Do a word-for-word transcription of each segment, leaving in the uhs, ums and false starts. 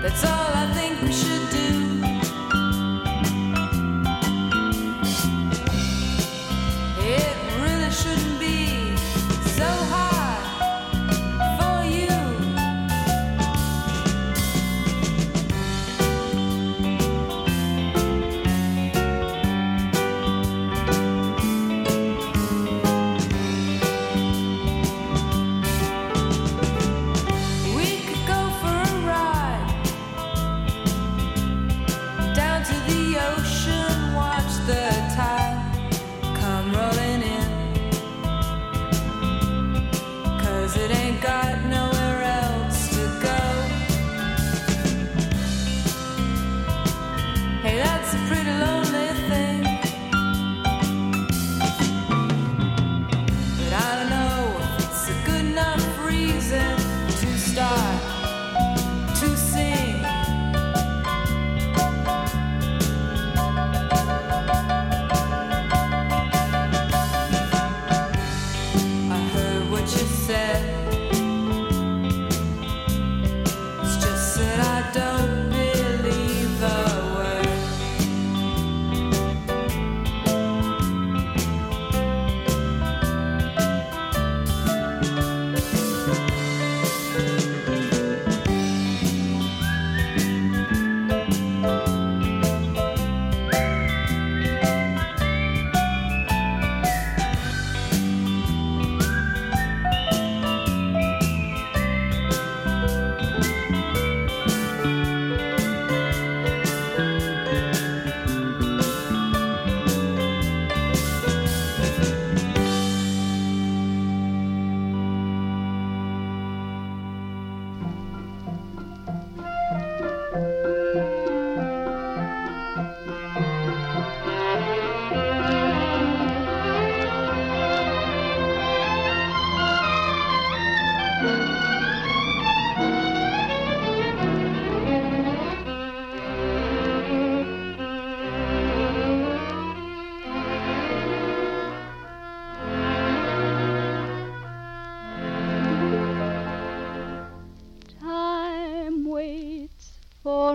for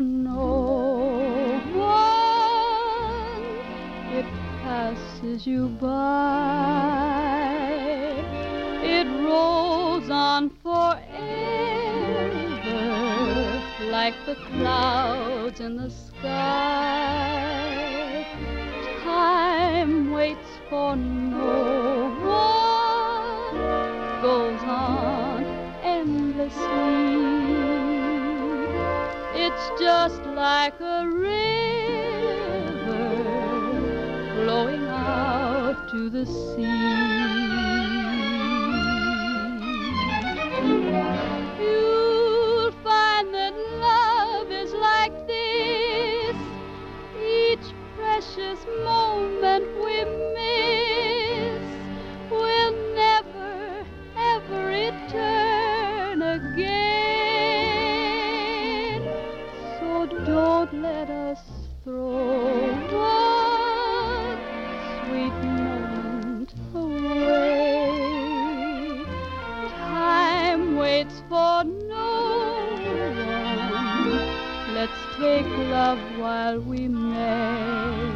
no one. It passes you by. It rolls on forever, like the clouds in the sky. Time waits for no one, goes on endlessly. It's just like a river flowing out to the sea. You'll find that love is like this. Each precious moment we miss will never, ever return again. So don't let us throw one sweet moment away. Time waits for no one. Let's take love while we may.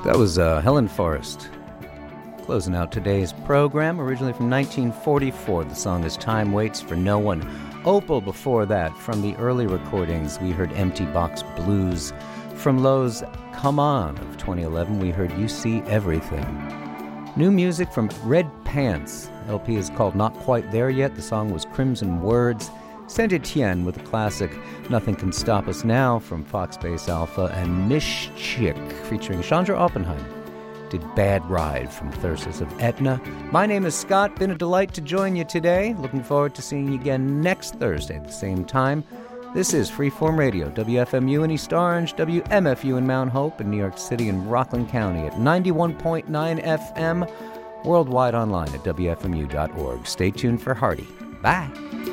That was uh, Helen Forrest. Closing out today's program, originally from nineteen forty-four. The song is Time Waits for No One. Opal before that. From the early recordings, we heard Empty Box Blues. From Lowe's Come On of twenty eleven, we heard You See Everything. New music from Red Pants. L P is called Not Quite There Yet. The song was Crimson Words. Saint Etienne with the classic Nothing Can Stop Us Now from Fox Base Alpha, and Mish Chick featuring Chandra Oppenheim did Bad Ride from Thyrsis of Etna. My name is Scott. Been a delight to join you today. Looking forward to seeing you again next Thursday at the same time. This is Freeform Radio, W F M U in East Orange, W M F U in Mount Hope, in New York City and Rockland County at ninety-one point nine F M, worldwide online at W F M U dot org. Stay tuned for Hardy. Bye.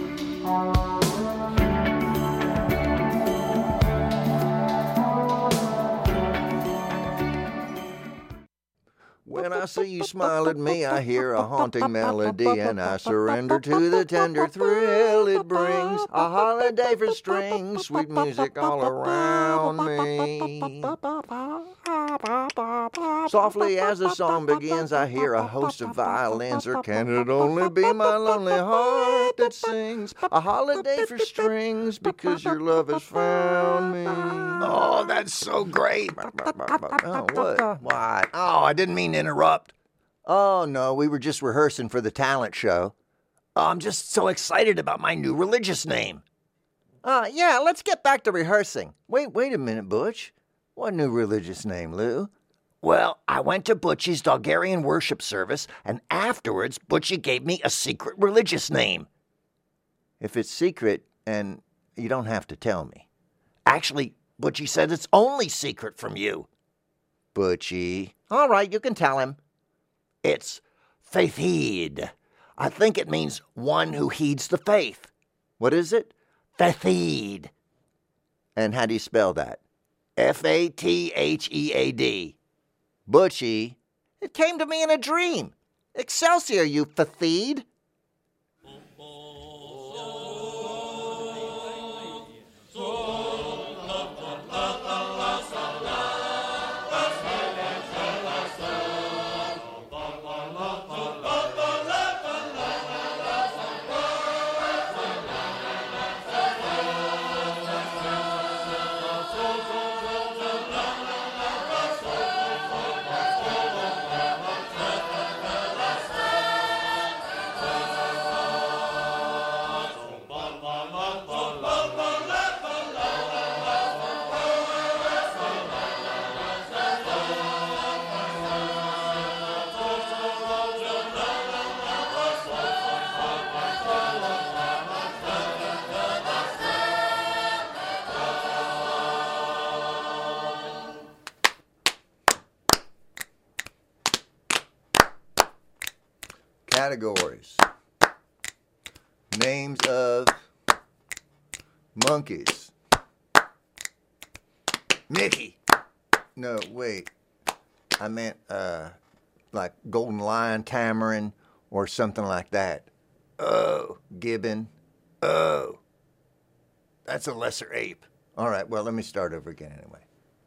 When I see you smile at me, I hear a haunting melody, and I surrender to the tender thrill it brings. A holiday for strings, sweet music all around me. Softly as the song begins, I hear a host of violins, or can it only be my lonely heart that sings? A holiday for strings, because your love has found me. Oh, that's so great. Oh, what? What? Oh, I didn't mean to interrupt. Oh, no, we were just rehearsing for the talent show. Oh, I'm just so excited about my new religious name. Uh, yeah, let's get back to rehearsing. Wait, wait a minute, Butch. What new religious name, Lou? Well, I went to Butchie's Dogarian worship service, and afterwards, Butchie gave me a secret religious name. If it's secret, and you don't have to tell me. Actually, Butchie said it's only secret from you. Butchie. All right, you can tell him. It's Faithheed. I think it means one who heeds the faith. What is it? Faithheed. And how do you spell that? F A T H E A D. Butchie, it came to me in a dream. Excelsior, you Faithheed. Categories. Names of monkeys. Mickey. No, wait. I meant, uh, like golden lion, tamarin, or something like that. Oh. Gibbon. Oh. That's a lesser ape. All right, well, let me start over again anyway.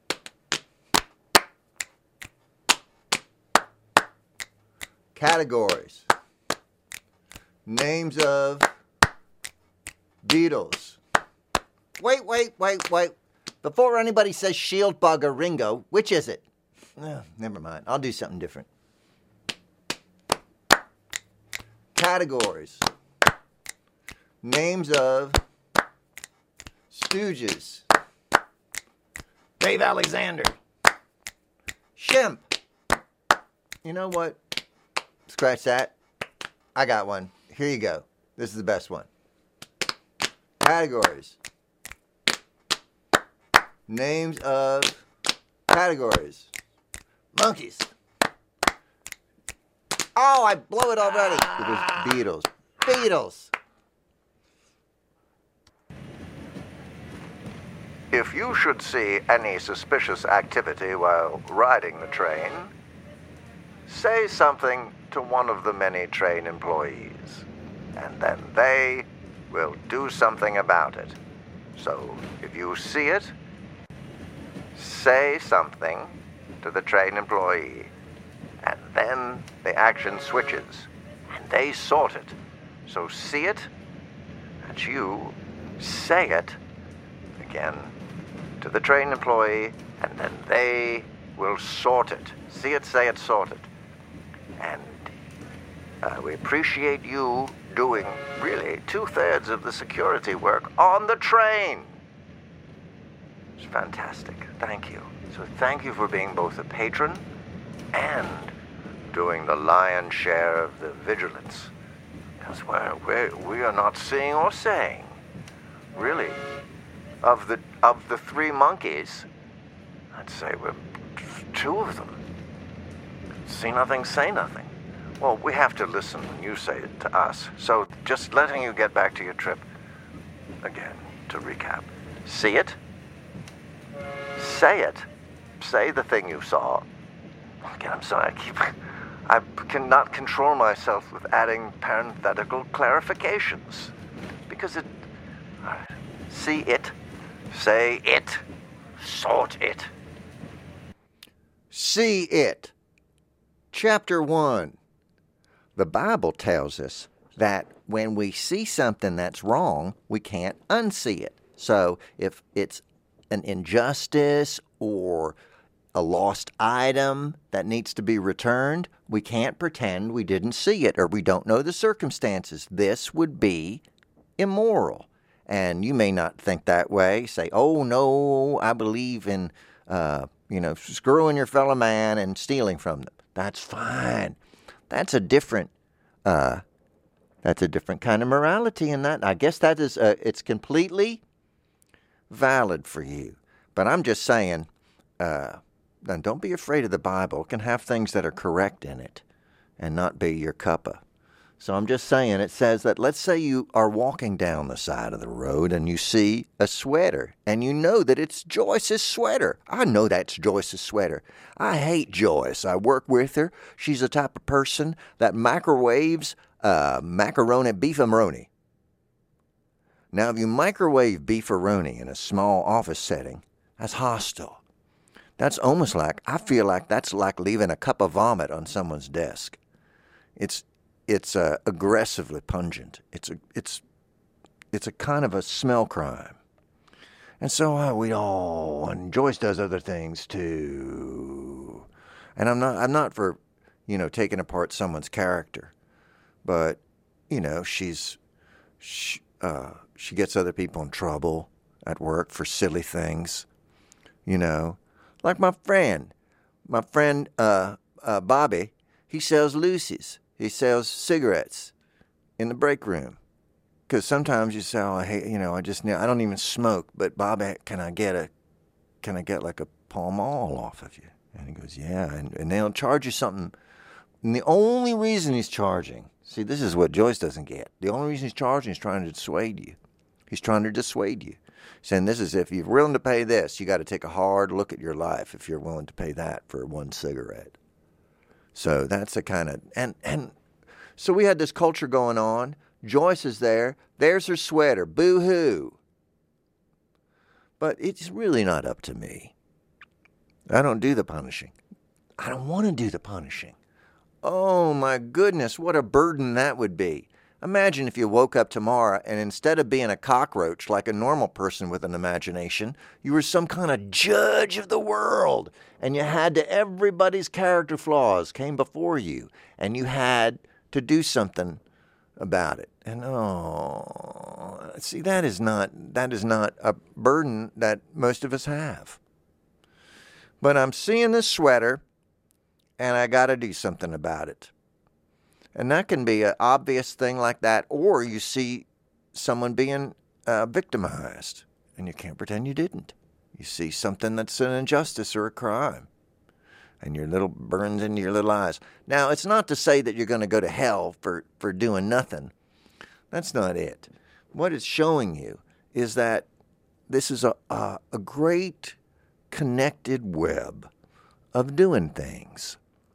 Categories. Names of beetles. Wait, wait, wait, wait. Before anybody says shield bug or Ringo, which is it? Oh, never mind. I'll do something different. Categories. Names of stooges. Dave Alexander. Shemp. You know what? Scratch that. I got one. Here you go. This is the best one. Categories. Names of categories. Monkeys. Oh, I blew it already. It was Beatles. Beatles. If you should see any suspicious activity while riding the train, say something to one of the many train employees, and then they will do something about it. So if you see it, say something, to the train employee. And then the action switches, and they sort it. So see it, and you say it again to the train employee, and then they will sort it. See it, say it, sort it. And uh, we appreciate you doing really two-thirds of the security work on the train. It's fantastic. Thank you. So thank you for being both a patron and doing the lion's share of the vigilance. Because we're, we're, we are not seeing or saying, really. Of the, of the three monkeys, I'd say we're two of them. See nothing, say nothing. Well, we have to listen when you say it to us. So just letting you get back to your trip. Again, to recap. See it. Say it. Say the thing you saw. Again, I'm sorry, I keep... I cannot control myself with adding parenthetical clarifications. Because it... All right. See it. Say it. Sort it. See it. Chapter one. The Bible tells us that when we see something that's wrong, we can't unsee it. So if it's an injustice or a lost item that needs to be returned, we can't pretend we didn't see it or we don't know the circumstances. This would be immoral. And you may not think that way. Say, oh, no, I believe in, uh, you know, screwing your fellow man and stealing from them. That's fine. That's a different, uh, that's a different kind of morality in that. I guess that is, uh, it's completely valid for you. But I'm just saying, uh, then don't be afraid of the Bible. It can have things that are correct in it and not be your cuppa. So I'm just saying, it says that, let's say you are walking down the side of the road and you see a sweater and you know that it's Joyce's sweater. I know that's Joyce's sweater. I hate Joyce. I work with her. She's the type of person that microwaves uh, macaroni beefaroni. Now, if you microwave beefaroni in a small office setting, that's hostile. That's almost like, I feel like that's like leaving a cup of vomit on someone's desk. It's It's uh, aggressively pungent. It's a it's it's a kind of a smell crime, and so uh, we all. And Joyce does other things too. And I'm not I'm not for, you know, taking apart someone's character, but you know she's she, uh, she gets other people in trouble at work for silly things, you know, like my friend, my friend uh, uh, Bobby. He sells Lucy's. He sells cigarettes in the break room. Because sometimes you say, oh, hey, you know, I just, I don't even smoke, but Bobby, can I get a, can I get like a Pall Mall off of you? And he goes, yeah, and, and they'll charge you something. And the only reason he's charging, see, this is what Joyce doesn't get. The only reason he's charging is trying to dissuade you. He's trying to dissuade you. Saying this is, if you're willing to pay this, you got to take a hard look at your life if you're willing to pay that for one cigarette. So that's the kind of, and, and so we had this culture going on. Joyce is there. There's her sweater. Boo-hoo. But it's really not up to me. I don't do the punishing. I don't want to do the punishing. Oh, my goodness, what a burden that would be. Imagine if you woke up tomorrow and instead of being a cockroach like a normal person with an imagination, you were some kind of judge of the world. And you had to, everybody's character flaws came before you. And you had to do something about it. And oh, see, that is not, that is not a burden that most of us have. But I'm seeing this sweater and I got to do something about it. And that can be an obvious thing like that, or you see someone being uh, victimized, and you can't pretend you didn't. You see something that's an injustice or a crime, and your little burns into your little eyes. Now, it's not to say that you're going to go to hell for, for doing nothing. That's not it. What it's showing you is that this is a, a, a great connected web of doing things.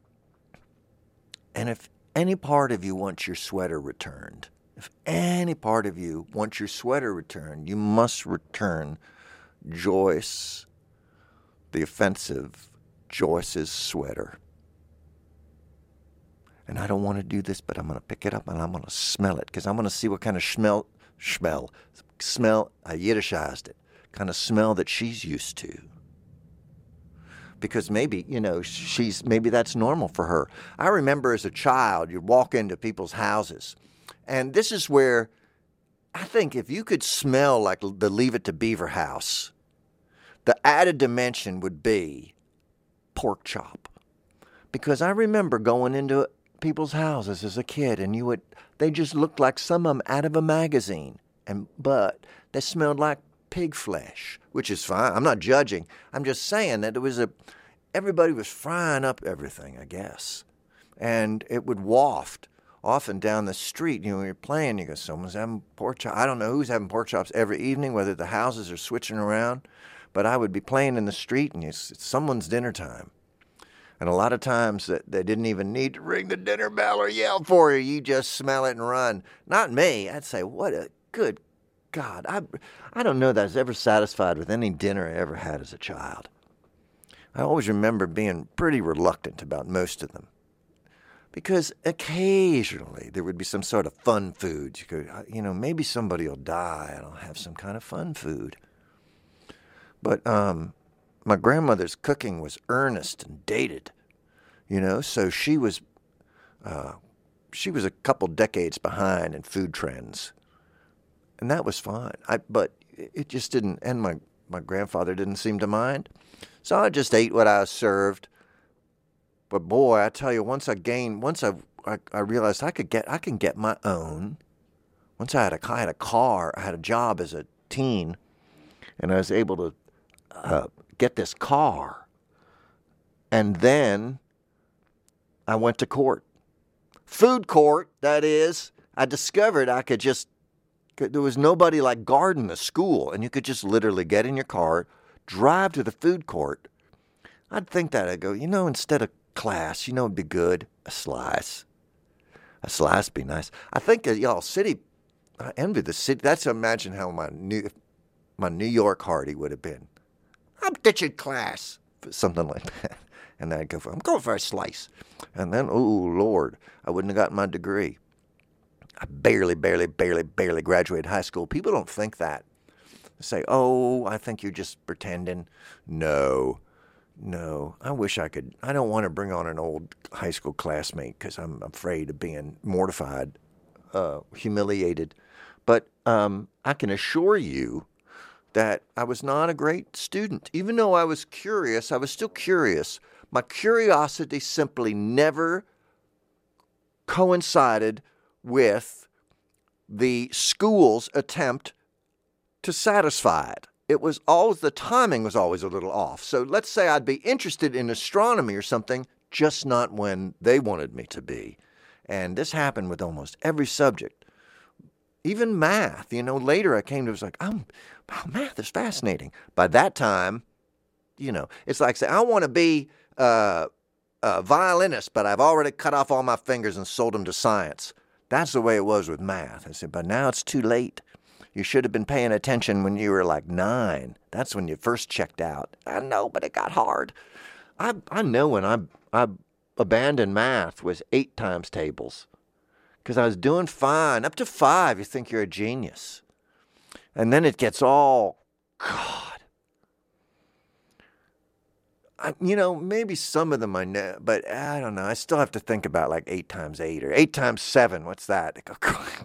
And if any part of you wants your sweater returned, if any part of you wants your sweater returned, you must return Joyce, the offensive Joyce's sweater. And I don't want to do this, but I'm going to pick it up and I'm going to smell it because I'm going to see what kind of smell, smell, smell, I Yiddishized it, kind of smell that she's used to. Because maybe, you know, she's, maybe that's normal for her. I remember as a child, you'd walk into people's houses. And this is where I think if you could smell like the Leave It to Beaver house, the added dimension would be pork chop. Because I remember going into people's houses as a kid, and you would, they just looked like some of them out of a magazine, and but they smelled like pig flesh, which is fine. I'm not judging. I'm just saying that it was a, everybody was frying up everything, I guess, and it would waft often down the street. You know, when you're playing, you go, someone's having pork chops. I don't know who's having pork chops every evening, whether the houses are switching around, but I would be playing in the street, and it's, it's someone's dinner time. And a lot of times that they didn't even need to ring the dinner bell or yell for you. You just smell it and run. Not me. I'd say, what a good God. I, I don't know that I was ever satisfied with any dinner I ever had as a child. I always remember being pretty reluctant about most of them. Because occasionally there would be some sort of fun food. You could, you know, maybe somebody will die and I'll have some kind of fun food. But, um... my grandmother's cooking was earnest and dated, you know, so she was uh, she was a couple decades behind in food trends, and that was fine. I, but it just didn't, and my, my grandfather didn't seem to mind, so I just ate what I was served. But boy, I tell you, once I gained, once I I, I realized I could get, I can get my own. Once I had a, I had a car, I had a job as a teen, and I was able to Uh, get this car, and then I went to court. Food court, that is. I discovered I could just, there was nobody like guarding the school, and you could just literally get in your car, drive to the food court. I'd think that, I'd go, you know, instead of class, you know it'd be good? A slice. A slice would be nice. I think that, y'all, city, I envy the city. That's, imagine how my New, my New York Hardy would have been. I'm ditching class, something like that. And then I'd go for, I'm going for a slice. And then, oh, Lord, I wouldn't have gotten my degree. I barely, barely, barely, barely graduated high school. People don't think that. They say, oh, I think you're just pretending. No, no. I wish I could. I don't want to bring on an old high school classmate because I'm afraid of being mortified, uh, humiliated. But um, I can assure you that I was not a great student. Even though I was curious, I was still curious. My curiosity simply never coincided with the school's attempt to satisfy it. It was always, the timing was always a little off. So let's say I'd be interested in astronomy or something, just not when they wanted me to be. And this happened with almost every subject. Even math, you know, later I came to, it was like, oh, wow, math is fascinating. By that time, you know, it's like saying, I want to be uh, a violinist, but I've already cut off all my fingers and sold them to science. That's the way it was with math. I said, but now it's too late. You should have been paying attention when you were like nine. That's when you first checked out. I know, but it got hard. I I know when I, I abandoned math was eight times tables. Because I was doing fine. Up to five, you think you're a genius. And then it gets all, God. I, you know, maybe some of them I know, but I don't know. I still have to think about like eight times eight or eight times seven. What's that? I go,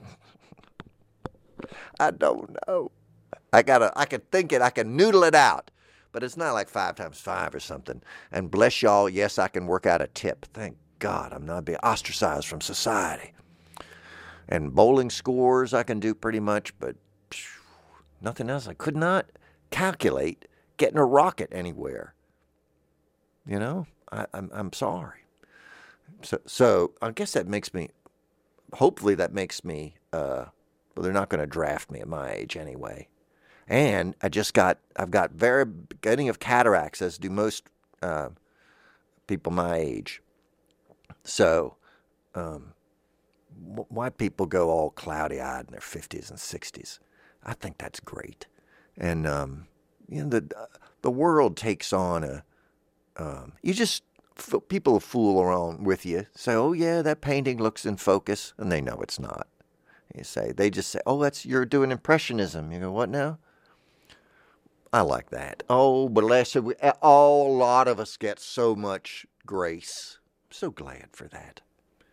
I don't know. I gotta, I can think it, I can noodle it out. But it's not like five times five or something. And bless y'all, yes, I can work out a tip. Thank God I'm not being ostracized from society. And bowling scores I can do pretty much, but phew, nothing else. I could not calculate getting a rocket anywhere. You know, I, I'm I'm sorry. So so I guess that makes me. Hopefully that makes me. Uh, well, they're not going to draft me at my age anyway. And I just got. I've got very beginning of cataracts, as do most uh, people my age. So. Um, Why people go all cloudy-eyed in their fifties and sixties? I think that's great. And, um, you know, the the world takes on a, Um, you just, f- people fool around with you. Say, oh yeah, that painting looks in focus. And they know it's not. You say, they just say, oh, that's, you're doing impressionism. You go, what now? I like that. Oh, bless you. We, oh, a lot of us get so much grace. I'm so glad for that.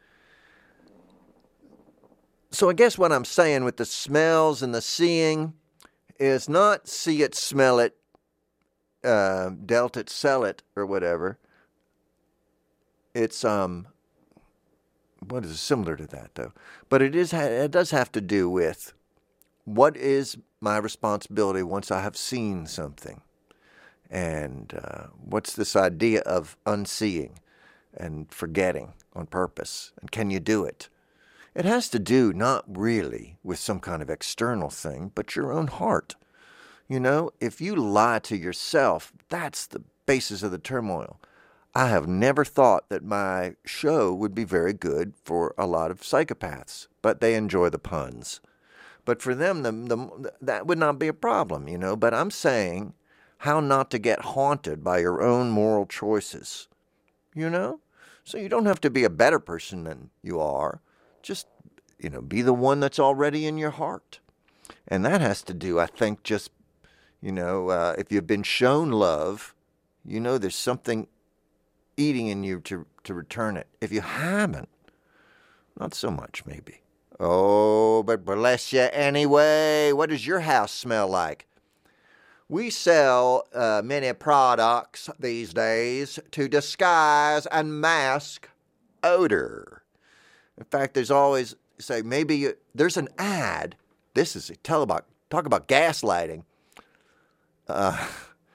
So I guess what I'm saying with the smells and the seeing is not see it, smell it, uh, dealt it, sell it, or whatever. It's, um, what is similar to that, though? But it is. It does have to do with what is my responsibility once I have seen something. And uh, what's this idea of unseeing and forgetting on purpose? And can you do it? It has to do not really with some kind of external thing, but your own heart. You know, if you lie to yourself, that's the basis of the turmoil. I have never thought that my show would be very good for a lot of psychopaths, but they enjoy the puns. But for them, the, the, that would not be a problem, you know. But I'm saying how not to get haunted by your own moral choices, you know. So you don't have to be a better person than you are. Just, you know, be the one that's already in your heart. And that has to do, I think, just, you know, uh, if you've been shown love, you know there's something eating in you to, to return it. If you haven't, not so much maybe. Oh, but bless you anyway. What does your house smell like? We sell uh, many products these days to disguise and mask odor. In fact, there's always, say, maybe you, there's an ad. This is, tell about, talk about gaslighting. Uh,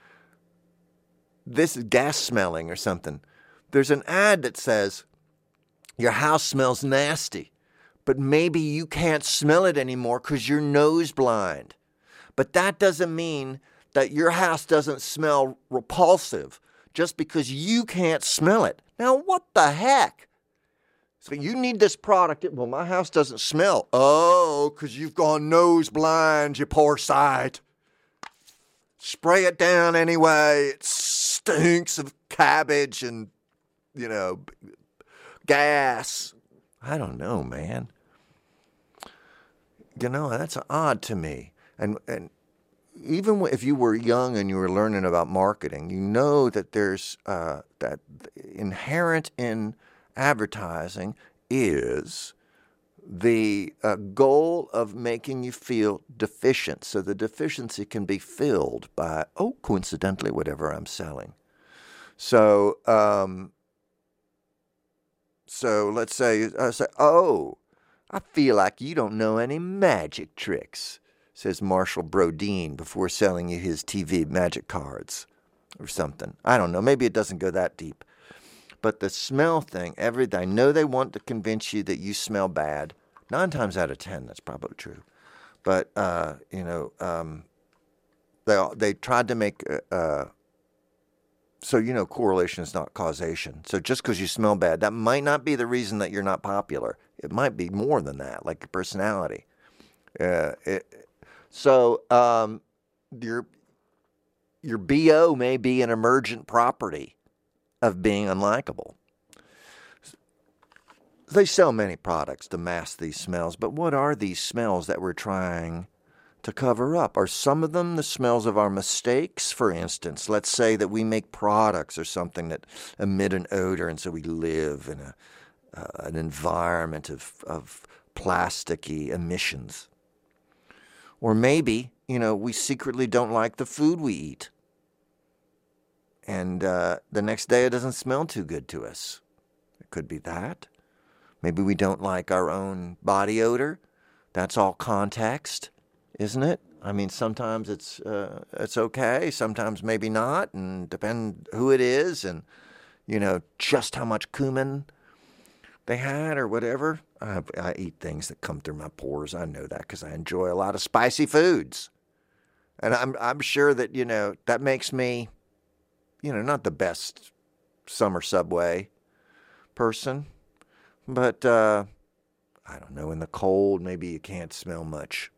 this is gas smelling or something. There's an ad that says, your house smells nasty, but maybe you can't smell it anymore because you're nose blind. But that doesn't mean that your house doesn't smell repulsive just because you can't smell it. Now, what the heck? So you need this product. Well, my house doesn't smell. Oh, because you've gone nose blind, you poor sight. Spray it down anyway. It stinks of cabbage and, you know, gas. I don't know, man. You know, that's odd to me. And and even if you were young and you were learning about marketing, you know that there's uh, that inherent in advertising is the uh, goal of making you feel deficient. So the deficiency can be filled by, oh, coincidentally, whatever I'm selling. So, um, so let's say, I say, oh, I feel like you don't know any magic tricks, says Marshall Brodeen before selling you his T V magic cards or something. I don't know. Maybe it doesn't go that deep. But the smell thing, every, I know they want to convince you that you smell bad. Nine times out of ten, that's probably true. But, uh, you know, um, they they tried to make, uh, so, you know, correlation is not causation. So just because you smell bad, that might not be the reason that you're not popular. It might be more than that, like your personality. Uh, it, so um, your your B O may be an emergent property of being unlikable. They sell many products to mask these smells, but what are these smells that we're trying to cover up? Are some of them the smells of our mistakes? For instance, let's say that we make products or something that emit an odor, and so we live in a uh, an environment of, of plasticky emissions. Or maybe, you know, we secretly don't like the food we eat. And uh, the next day it doesn't smell too good to us. It could be that. Maybe we don't like our own body odor. That's all context, isn't it? I mean, sometimes it's uh, it's okay, sometimes maybe not, and depend who it is, and you know just how much cumin they had or whatever. I, I eat things that come through my pores. I know that because I enjoy a lot of spicy foods, and I'm I'm sure that you know that makes me, you know, not the best summer Subway person. But, uh, I don't know, in the cold, maybe you can't smell much.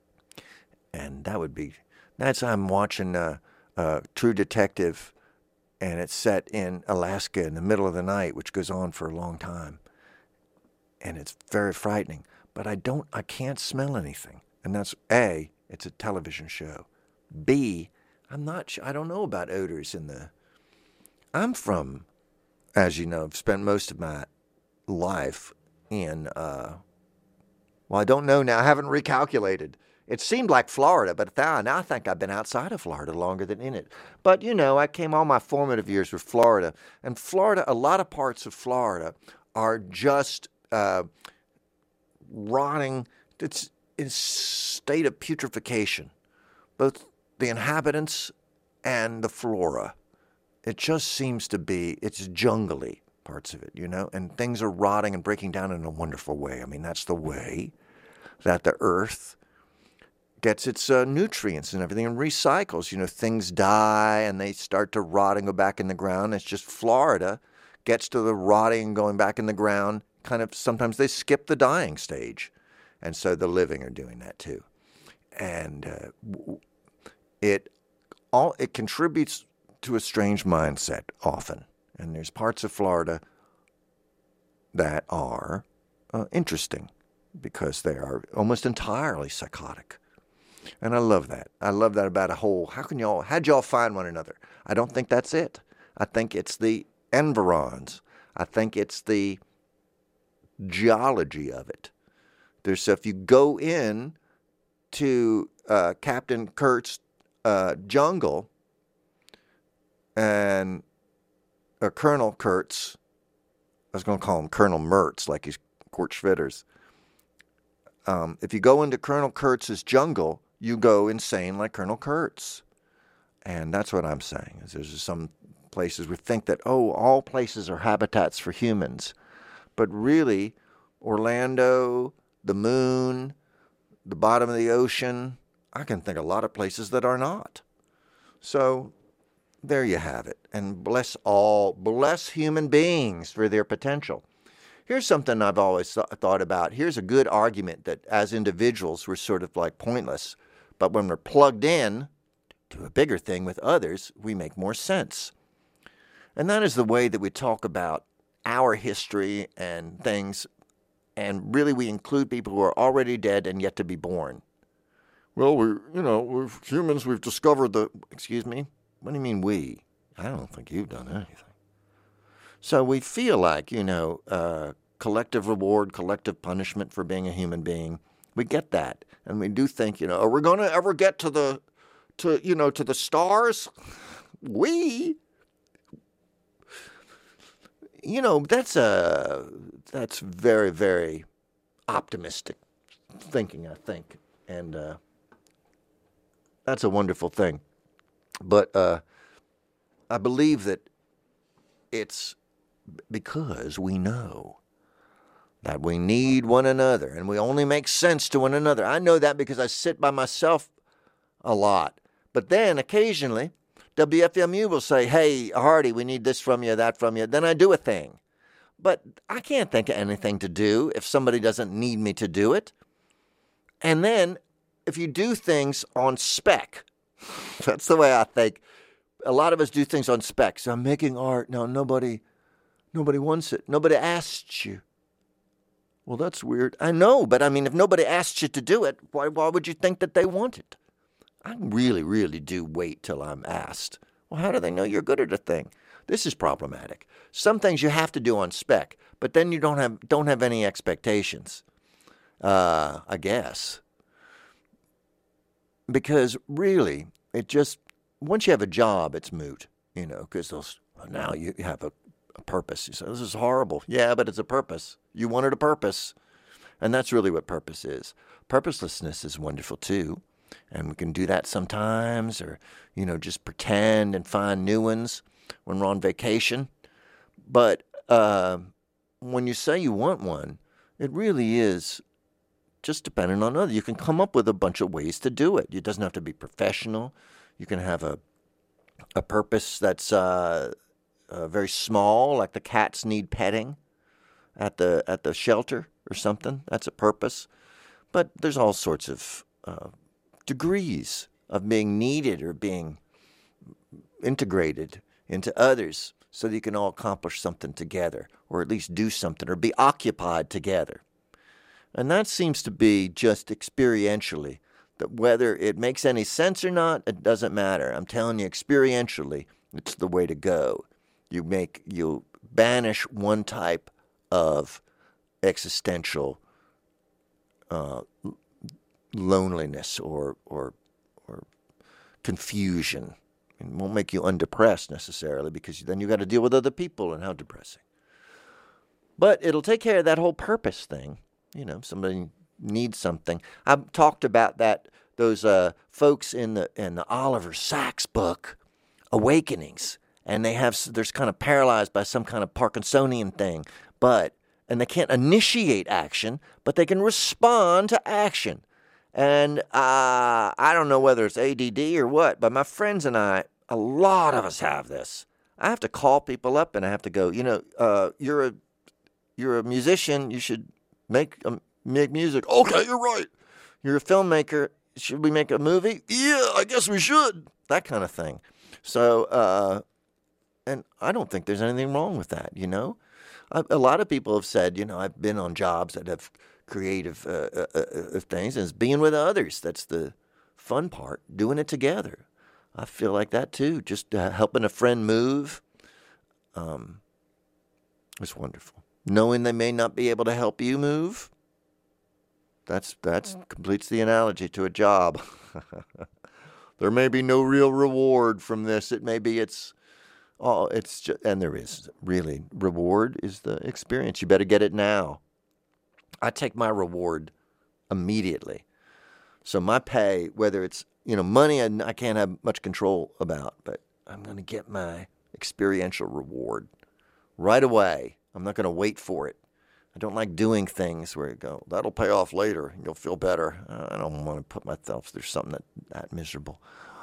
And that would be, that's, I'm watching uh, uh, True Detective and it's set in Alaska in the middle of the night, which goes on for a long time. And it's very frightening. But I don't, I can't smell anything. And that's, A, it's a television show. B, I'm not sure, I don't know about odors in the, I'm from, as you know, I've spent most of my life in, uh, well, I don't know now, I haven't recalculated. It seemed like Florida, but now, now I think I've been outside of Florida longer than in it. But, you know, I came all my formative years with Florida. And Florida, a lot of parts of Florida are just uh, rotting. It's in a state of putrefaction, both the inhabitants and the flora. It just seems to be, it's jungly, parts of it, you know, and things are rotting and breaking down in a wonderful way. I mean, that's the way that the earth gets its uh, nutrients and everything and recycles. You know, things die and they start to rot and go back in the ground. It's just Florida gets to the rotting and going back in the ground. Kind of sometimes they skip the dying stage. And so the living are doing that too. And uh, it all it contributes to a strange mindset often. And there's parts of Florida that are uh, interesting because they are almost entirely psychotic. And I love that. I love that about a whole, how can y'all, how'd y'all find one another? I don't think that's it. I think it's the environs. I think it's the geology of it. There's, so if you go in to uh, Captain Kurt's uh, jungle and uh, Colonel Kurtz, I was going to call him Colonel Mertz, like he's Kurt Schwitters. Um, if you go into Colonel Kurtz's jungle, you go insane like Colonel Kurtz. And that's what I'm saying. Is there's some places we think that, oh, all places are habitats for humans. But really, Orlando, the moon, the bottom of the ocean, I can think of a lot of places that are not. So there you have it. And bless all, bless human beings for their potential. Here's something I've always th- thought about. Here's a good argument that as individuals we're sort of like pointless. But when we're plugged in to a bigger thing with others, we make more sense. And that is the way that we talk about our history and things. And really we include people who are already dead and yet to be born. Well, we, you know, we're humans, we've discovered the, excuse me, what do you mean we? I don't think you've done anything. So we feel like, you know, uh, collective reward, collective punishment for being a human being. We get that. And we do think, you know, are we going to ever get to the, to, you know, to the stars? We, you know, that's a, that's very, very optimistic thinking, I think. And uh, that's a wonderful thing. But uh, I believe that it's because we know that we need one another and we only make sense to one another. I know that because I sit by myself a lot. But then occasionally W F M U will say, hey, Hardy, we need this from you, that from you. Then I do a thing. But I can't think of anything to do if somebody doesn't need me to do it. And then if you do things on spec, that's the way I think. A lot of us do things on spec. So I'm making art. No, nobody, nobody wants it. Nobody asked you. Well, that's weird. I know, but I mean, if nobody asked you to do it, why, why would you think that they want it? I really, really do wait till I'm asked. Well, how do they know you're good at a thing? This is problematic. Some things you have to do on spec, but then you don't have don't have any expectations. Uh, I guess. Because really, it just, once you have a job, it's moot, you know, because those, now you have a, a purpose. You say, this is horrible. Yeah, but it's a purpose. You wanted a purpose. And that's really what purpose is. Purposelessness is wonderful too. And we can do that sometimes, or, you know, just pretend and find new ones when we're on vacation. But uh, when you say you want one, it really is just dependent on others. You can come up with a bunch of ways to do it. It doesn't have to be professional. You can have a a purpose that's uh, uh, very small, like the cats need petting at the at the shelter or something. That's a purpose. But there's all sorts of uh, degrees of being needed or being integrated into others so that you can all accomplish something together, or at least do something, or be occupied together. And that seems to be just experientially, that whether it makes any sense or not, it doesn't matter. I'm telling you, experientially, it's the way to go. You make, you banish one type of existential uh, loneliness or or or confusion. It won't make you undepressed necessarily, because then you got to deal with other people, and how depressing. But it'll take care of that whole purpose thing. You know, somebody needs something. I've talked about that. Those uh, folks in the in the Oliver Sacks book, Awakenings, and they have they're kind of paralyzed by some kind of Parkinsonian thing, but and they can't initiate action, but they can respond to action. And uh, I don't know whether it's A D D or what, but my friends and I, a lot of us have this. I have to call people up, and I have to go, you know, uh, you're a you're a musician. You should make um, make music. Okay, you're right. You're a filmmaker. Should we make a movie? Yeah, I guess we should. That kind of thing. So, uh, and I don't think there's anything wrong with that, you know. I, a lot of people have said, you know, I've been on jobs that have creative uh, uh, uh, things, and it's being with others. That's the fun part, doing it together. I feel like that too, just uh, helping a friend move. Um, it's wonderful. Knowing they may not be able to help you move, that's that's completes the analogy to a job. There may be no real reward from this. It may be it's, oh, it's just, and there is really reward is the experience. You better get it now. I take my reward immediately. So my pay, whether it's, you know, money I, I can't have much control about, but I'm going to get my experiential reward right away. I'm not going to wait for it. I don't like doing things where you go, that'll pay off later, and you'll feel better. I don't want to put myself through something that, that miserable.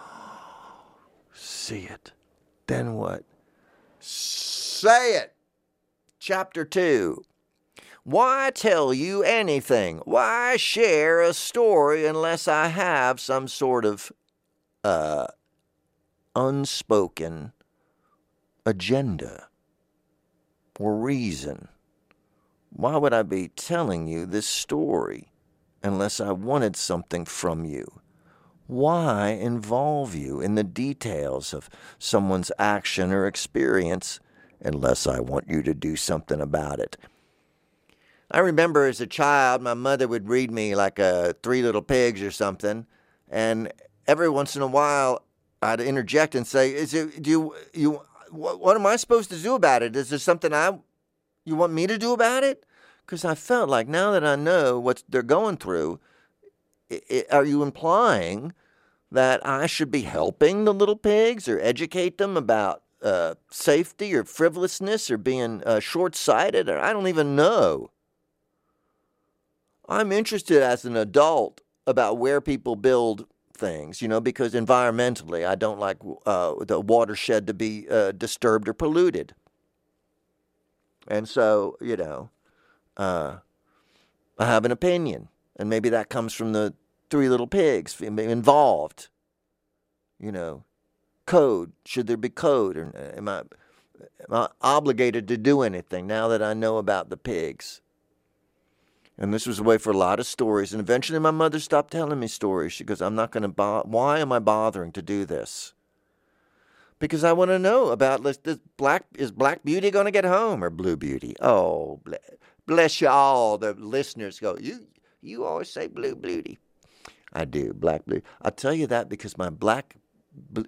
See it. Then what? Say it. Chapter two. Why tell you anything? Why share a story unless I have some sort of uh, unspoken agenda or reason? Why would I be telling you this story unless I wanted something from you? Why involve you in the details of someone's action or experience unless I want you to do something about it? I remember as a child, my mother would read me like a Three Little Pigs or something, and every once in a while I'd interject and say, "Is it? Do you? You? What, what am I supposed to do about it? Is there something I you want me to do about it?" Because I felt like now that I know what they're going through, it, it, are you implying that I should be helping the little pigs or educate them about uh, safety or frivolousness or being uh, short-sighted? Or I don't even know. I'm interested as an adult about where people build things, you know, because environmentally I don't like uh, the watershed to be uh, disturbed or polluted. And so, you know, uh, I have an opinion, and maybe that comes from the Three Little Pigs involved. You know, code. Should there be code? Or am I, am I obligated to do anything now that I know about the pigs? And this was a way for a lot of stories. And eventually my mother stopped telling me stories. She goes, I'm not going to bother. Why am I bothering to do this? Because I want to know about, this black, is Black Beauty going to get home or Blue Beauty? Oh, bless you all. The listeners go, you you always say Blue Beauty. I do, Black Blue. I'll tell you that because my Black, Blue,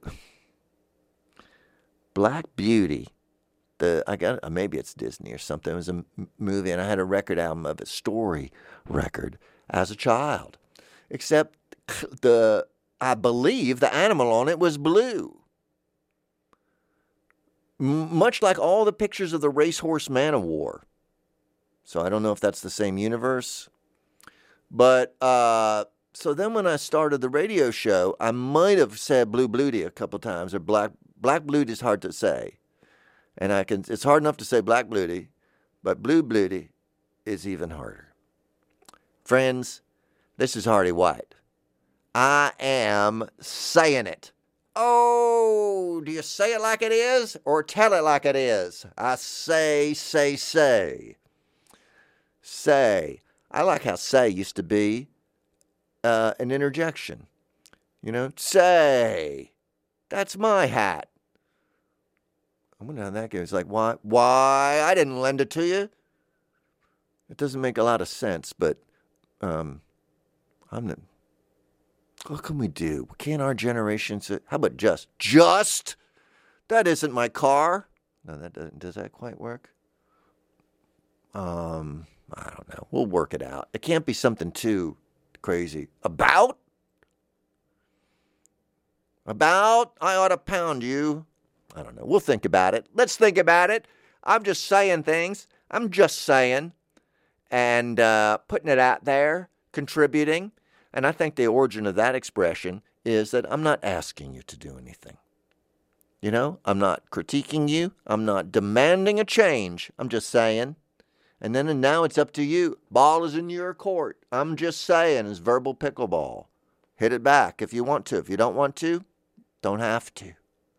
Black Beauty, The, I got maybe it's Disney or something. It was a m- movie, and I had a record album of a story record as a child. Except the I believe the animal on it was blue, M- much like all the pictures of the Racehorse Man of War. So I don't know if that's the same universe, but uh, so then when I started the radio show, I might have said Blue Beauty a couple times or Black Black Beauty is hard to say. And I can, it's hard enough to say Black Beauty, but Blue Beauty is even harder. Friends, this is Hardy White. I am saying it. Oh, do you say it like it is or tell it like it is? I say, say, say. Say. I like how say used to be uh, an interjection. You know, say, that's my hat. I wonder how that goes. Like, why? Why? I didn't lend it to you. It doesn't make a lot of sense, but um, I'm the... What can we do? Can't our generation say, how about just? Just? That isn't my car. No, that doesn't. Does that quite work? Um, I don't know. We'll work it out. It can't be something too crazy. About? About? I ought to pound you. I don't know. We'll think about it. Let's think about it. I'm just saying things. I'm just saying. And uh, putting it out there, contributing. And I think the origin of that expression is that I'm not asking you to do anything. You know, I'm not critiquing you. I'm not demanding a change. I'm just saying. And then and now it's up to you. Ball is in your court. I'm just saying it's verbal pickleball. Hit it back if you want to. If you don't want to, don't have to.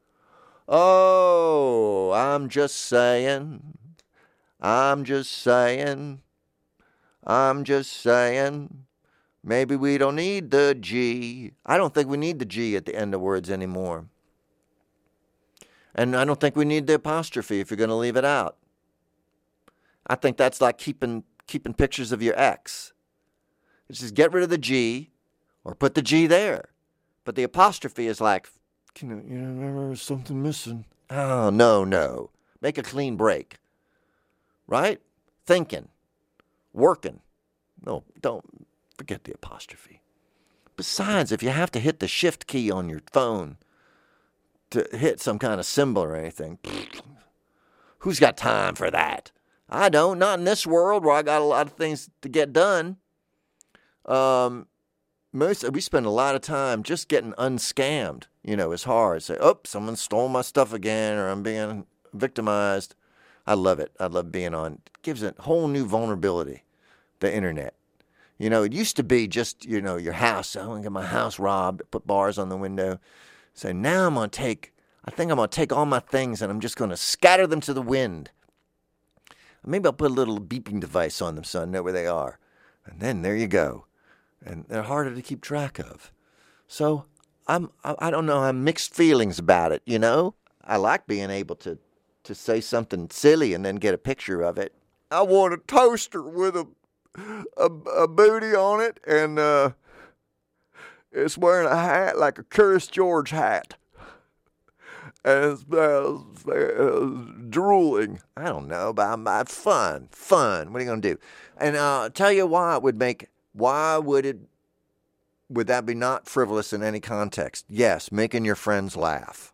Oh, I'm just saying. I'm just saying. I'm just saying. Maybe we don't need the G. I don't think we need the G at the end of words anymore. And I don't think we need the apostrophe if you're going to leave it out. I think that's like keeping keeping pictures of your ex. It's just get rid of the G or put the G there. But the apostrophe is like, you know, you know, there's something missing. Oh, no, no. Make a clean break. Right? Thinking. Working. No, don't. Forget the apostrophe. Besides, if you have to hit the shift key on your phone to hit some kind of symbol or anything, who's got time for that? I don't. Not in this world where I got a lot of things to get done. Um, most we spend a lot of time just getting unscammed. You know, it's hard. Say, oh, someone stole my stuff again, or I'm being victimized. I love it. I love being on. It gives a whole new vulnerability, the internet. You know, it used to be just, you know, your house. I want to get my house robbed, put bars on the window. So now I'm going to take, I think I'm going to take all my things and I'm just going to scatter them to the wind. Maybe I'll put a little beeping device on them so I know where they are. And then there you go. And they're harder to keep track of. So I'm, I, I don't know, I'm mixed feelings about it, you know. I like being able to, to say something silly and then get a picture of it. I want a toaster with a A, a booty on it, and uh, it's wearing a hat like a Curious George hat, and it's uh, uh, drooling. I don't know, but I'm, I'm fun, fun. What are you gonna do? And uh, I'll tell you why it would make. Why would it? Would that be not frivolous in any context? Yes, making your friends laugh.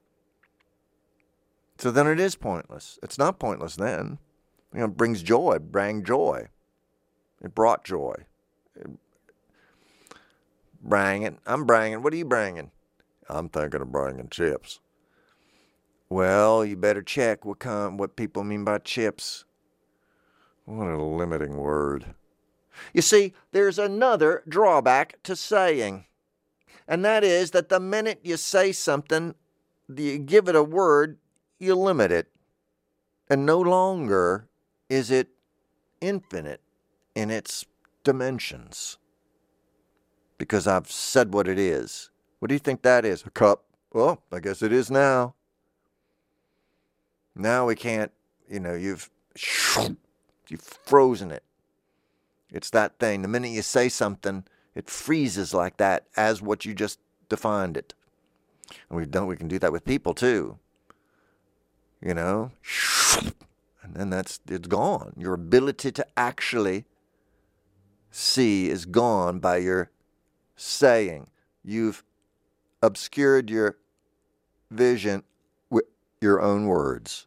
So then it is pointless. It's not pointless then. You know, it brings joy. Bring joy. It brought joy. It, bringing. I'm bringing. What are you bringing? I'm thinking of bringing chips. Well, you better check what kind, what people mean by chips. What a limiting word. You see, there's another drawback to saying, and that is that the minute you say something, you give it a word, you limit it, and no longer is it infinite in its dimensions. Because I've said what it is. What do you think that is? A cup? Well, I guess it is now. Now we can't, you know, you've you've frozen it. It's that thing. The minute you say something, it freezes like that as what you just defined it. And we've done we can do that with people too. You know? And then that's it's gone. Your ability to actually see is gone by your saying. You've obscured your vision with your own words.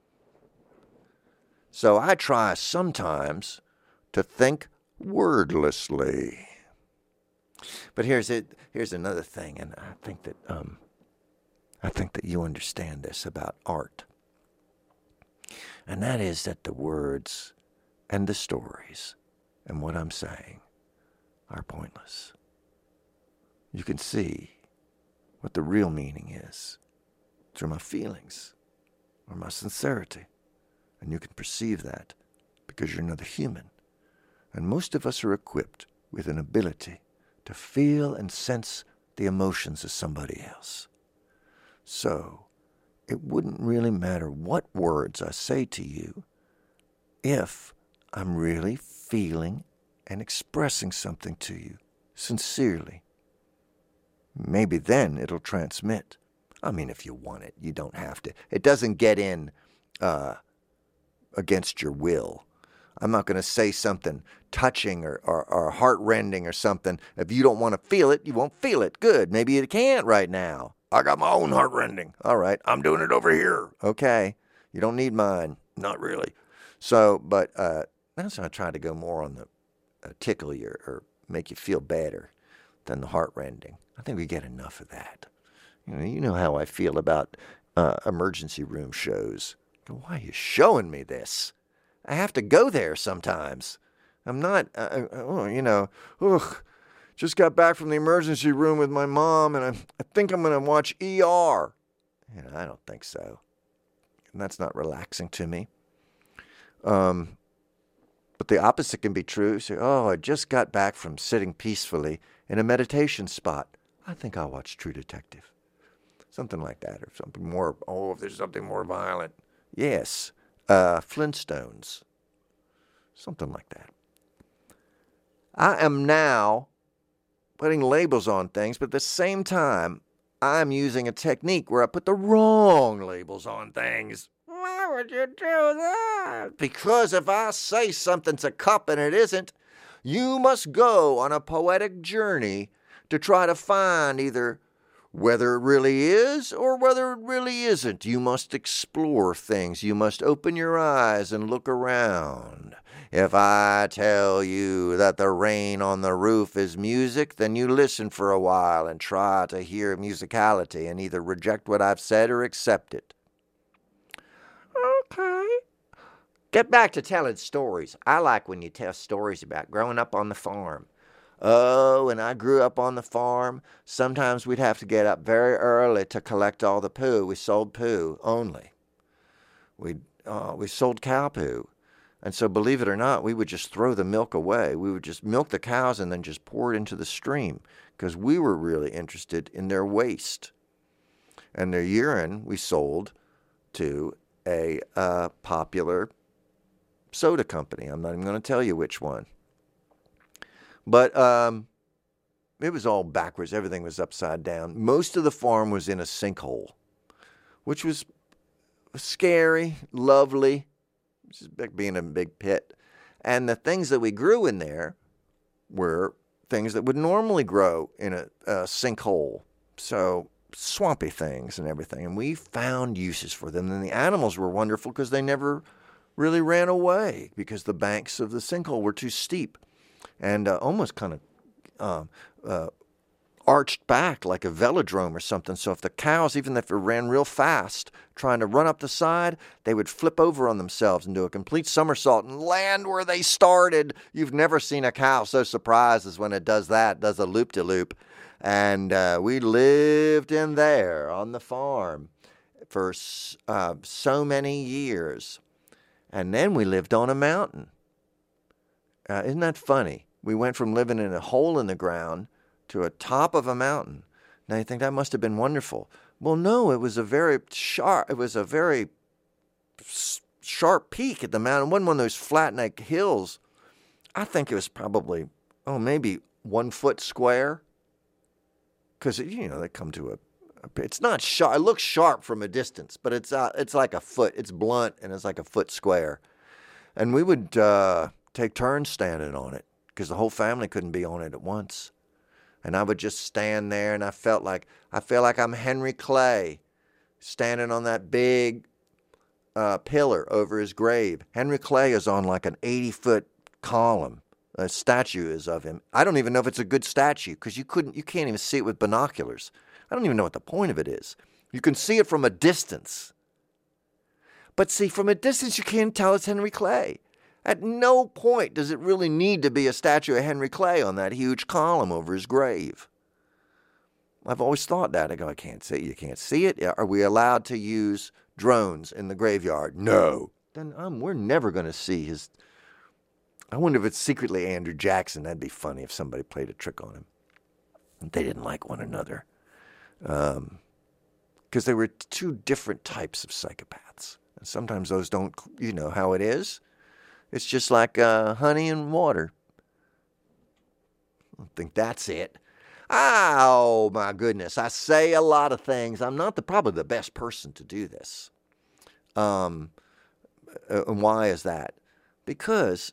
So I try sometimes to think wordlessly. But here's it. Here's another thing, and I think that um, I think that you understand this about art, and that is that the words and the stories and what I'm saying are pointless. You can see what the real meaning is through my feelings or my sincerity. And you can perceive that because you're another human. And most of us are equipped with an ability to feel and sense the emotions of somebody else. So it wouldn't really matter what words I say to you if I'm really feeling and expressing something to you sincerely. Maybe then it'll transmit. I mean, if you want it, you don't have to. It doesn't get in uh, against your will. I'm not going to say something touching or, or, or heart-rending or something. If you don't want to feel it, you won't feel it. Good. Maybe you can't right now. I got my own heart-rending. All right. I'm doing it over here. Okay. You don't need mine. Not really. So, but uh, that's why I try to go more on the uh, tickle you or make you feel better than the heart-rending. I think we get enough of that. You know, you know how I feel about uh, emergency room shows. Why are you showing me this? I have to go there sometimes. I'm not, uh, oh, you know, ugh, just got back from the emergency room with my mom, and I, I think I'm going to watch E R. You know, I don't think so. And that's not relaxing to me. Um, but the opposite can be true. Say, oh, I just got back from sitting peacefully in a meditation spot. I think I'll watch True Detective. Something like that, or something more, oh, if there's something more violent. Yes. Uh, Flintstones. Something like that. I am now putting labels on things, but at the same time, I'm using a technique where I put the wrong labels on things. Why would you do that? Because if I say something's a cup and it isn't, you must go on a poetic journey to try to find either whether it really is or whether it really isn't. You must explore things. You must open your eyes and look around. If I tell you that the rain on the roof is music, then you listen for a while and try to hear musicality and either reject what I've said or accept it. Okay. Get back to telling stories. I like when you tell stories about growing up on the farm. Oh, when I grew up on the farm, sometimes we'd have to get up very early to collect all the poo. We sold poo only. We uh, we sold cow poo. And so, believe it or not, we would just throw the milk away. We would just milk the cows and then just pour it into the stream because we were really interested in their waste. And their urine we sold to a uh, popular soda company. I'm not even going to tell you which one. But um, it was all backwards. Everything was upside down. Most of the farm was in a sinkhole, which was scary, lovely, just like being in a big pit. And the things that we grew in there were things that would normally grow in a, a sinkhole. So swampy things and everything. And we found uses for them. And the animals were wonderful because they never really ran away because the banks of the sinkhole were too steep. And uh, almost kind of uh, uh, arched back like a velodrome or something. So if the cows, even if they ran real fast, trying to run up the side, they would flip over on themselves and do a complete somersault and land where they started. You've never seen a cow so surprised as when it does that, does a loop-de-loop. And uh, we lived in there on the farm for uh, so many years. And then we lived on a mountain. Uh, isn't that funny? We went from living in a hole in the ground to a top of a mountain. Now you think that must have been wonderful. Well, no, it was a very sharp, it was a very sharp peak at the mountain. It wasn't one of those flat neck hills. I think it was probably, oh, maybe one foot square. Because, you know, they come to a, a, it's not sharp. It looks sharp from a distance, but it's uh, it's like a foot. It's blunt, and it's like a foot square. And we would uh, take turns standing on it because the whole family couldn't be on it at once. And I would just stand there, and I felt like I felt like I'm Henry Clay standing on that big uh, pillar over his grave. Henry Clay is on like an eighty-foot column. A statue is of him. I don't even know if it's a good statue because you couldn't, you can't even see it with binoculars. I don't even know what the point of it is. You can see it from a distance. But see, from a distance, you can't tell it's Henry Clay. At no point does it really need to be a statue of Henry Clay on that huge column over his grave. I've always thought that. I go, I can't see it. You can't see it. Are we allowed to use drones in the graveyard? No. Then um, we're never going to see his... I wonder if it's secretly Andrew Jackson. That'd be funny if somebody played a trick on him. They didn't like one another. Um, because they were two different types of psychopaths. And sometimes those don't, you know how it is. It's just like uh, honey and water. I don't think that's it. Oh, my goodness. I say a lot of things. I'm not the probably the best person to do this. Um, and why is that? Because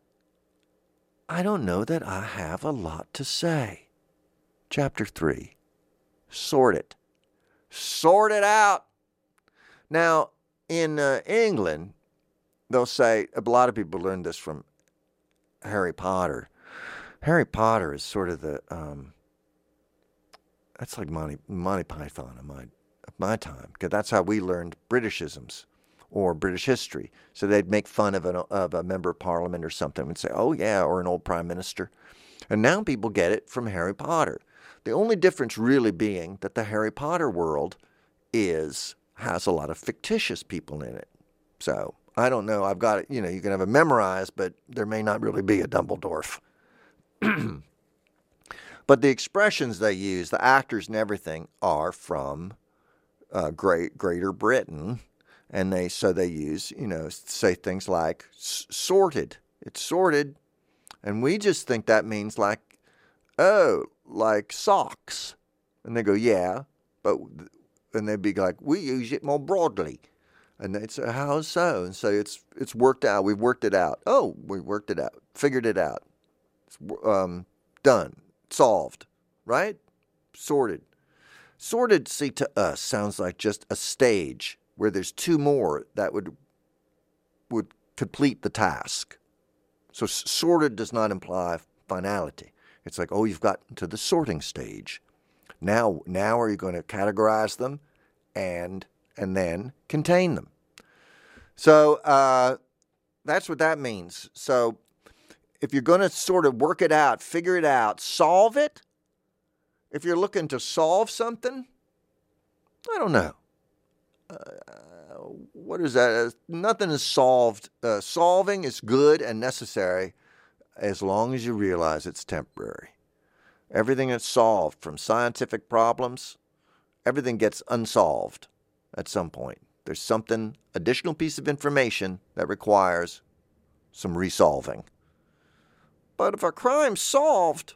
I don't know that I have a lot to say. Chapter three. Sort it. Sort it out. Now, in uh, England, they'll say, a lot of people learned this from Harry Potter. Harry Potter is sort of the, um, that's like Monty, Monty Python of my, of my time, because that's how we learned Britishisms or British history. So they'd make fun of, an, of a member of parliament or something and say, oh yeah, or an old prime minister. And now people get it from Harry Potter. The only difference really being that the Harry Potter world is has a lot of fictitious people in it. So I don't know. I've got it. You know, you can have it memorized, but there may not really be a Dumbledore. But the expressions they use, the actors and everything, are from uh, Great Greater Britain, and they so they use you know say things like sorted. It's sorted, and we just think that means like. Oh, like socks. And they go, yeah, but, and they'd be like, we use it more broadly. And they'd say, how so? And say, it's it's worked out. We've worked it out. Oh, we worked it out. Figured it out. It's um, done. Solved. Right? Sorted. Sorted, see, to us, sounds like just a stage where there's two more that would would complete the task. So sorted does not imply finality. It's like, oh, you've gotten to the sorting stage. Now, now are you going to categorize them and and then contain them? So uh, that's what that means. So if you're going to sort of work it out, figure it out, solve it, if you're looking to solve something, I don't know. Uh, what is that? Uh, nothing is solved. Uh, solving is good and necessary as long as you realize it's temporary. Everything that's solved, from scientific problems, everything gets unsolved at some point. There's something, additional piece of information that requires some resolving. But if a crime's solved,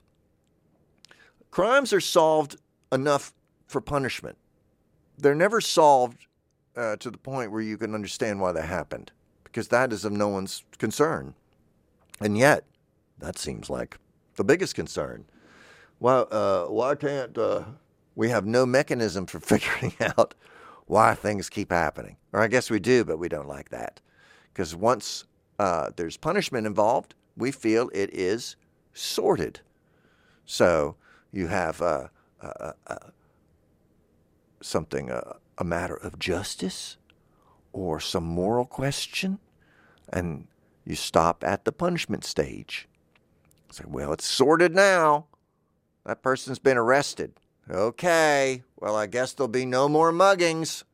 crimes are solved enough for punishment. They're never solved uh, to the point where you can understand why they happened, because that is of no one's concern. And yet, that seems like the biggest concern. Well, uh, why can't uh, we have no mechanism for figuring out why things keep happening? Or I guess we do, but we don't like that. Because once uh, there's punishment involved, we feel it is sorted. So you have uh, uh, uh, something, uh, a matter of justice or some moral question, and you stop at the punishment stage. Say, well, it's sorted now. That person's been arrested. Okay, well, I guess there'll be no more muggings.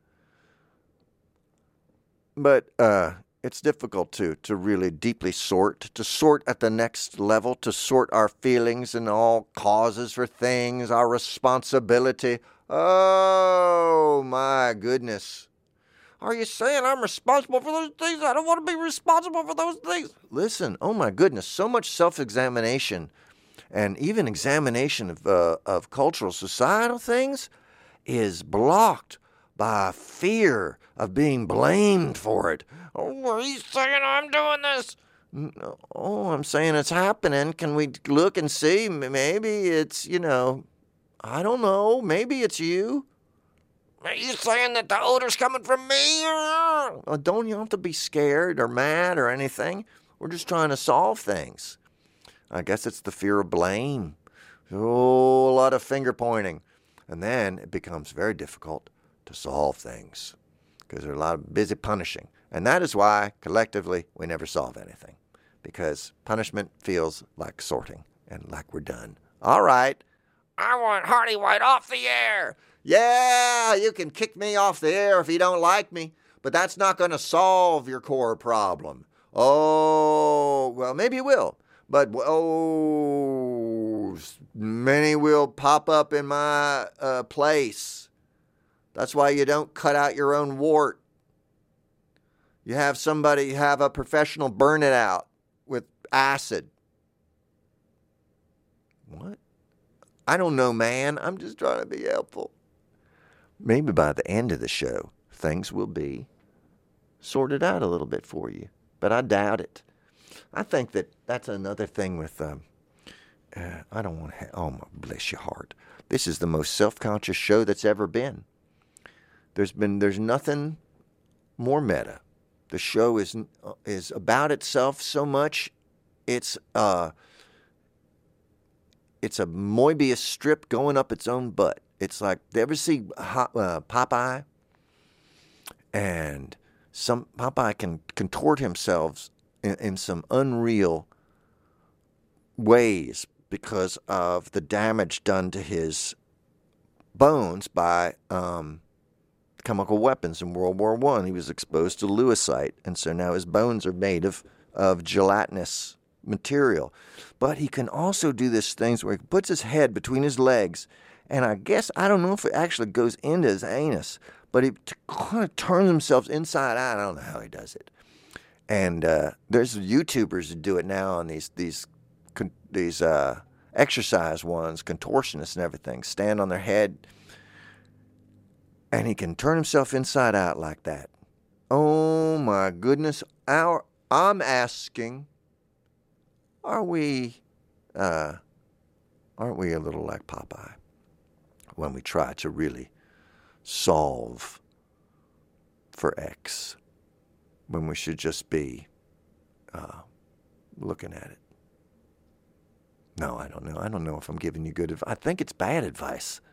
But uh, it's difficult to, to really deeply sort, to sort at the next level, to sort our feelings and all causes for things, our responsibility. Oh, my goodness. Are you saying I'm responsible for those things? I don't want to be responsible for those things. Listen, oh my goodness, so much self-examination and even examination of uh, of cultural, societal things is blocked by fear of being blamed for it. Oh, are you saying I'm doing this? No, oh, I'm saying it's happening. Can we look and see? Maybe it's, you know, I don't know. Maybe it's you. Are you saying that the odor's coming from me? Well, don't you have to be scared or mad or anything? We're just trying to solve things. I guess it's the fear of blame. Oh, a lot of finger pointing. And then it becomes very difficult to solve things because there's a lot of busy punishing. And that is why, collectively, we never solve anything, because punishment feels like sorting and like we're done. All right, I want Hardy White off the air. Yeah, you can kick me off the air if you don't like me, but that's not going to solve your core problem. Oh, well, maybe it will, but oh, many will pop up in my uh, place. That's why you don't cut out your own wart. You have somebody, have a professional burn it out with acid. What? I don't know, man. I'm just trying to be helpful. Maybe by the end of the show, things will be sorted out a little bit for you. But I doubt it. I think that that's another thing with, um, uh, I don't want to, ha- oh, my, bless your heart. This is the most self-conscious show that's ever been. There's been, there's nothing more meta. The show is is about itself so much. It's uh, it's a Mobius strip going up its own butt. It's like, do you ever see uh, Popeye? And some Popeye can contort himself in, in some unreal ways because of the damage done to his bones by um, chemical weapons in World War One. He was exposed to lewisite, and so now his bones are made of, of gelatinous material. But he can also do this things where he puts his head between his legs, and I guess, I don't know if it actually goes into his anus, but he t- kind of turns himself inside out. I don't know how he does it. And uh, there's YouTubers who do it now on these these con- these uh, exercise ones, contortionists and everything, stand on their head, and he can turn himself inside out like that. Oh my goodness! Our, I'm asking, are we, uh, aren't we a little like Popeye when we try to really solve for X, when we should just be uh, looking at it? No, I don't know. I don't know if I'm giving you good advice. I think it's bad advice.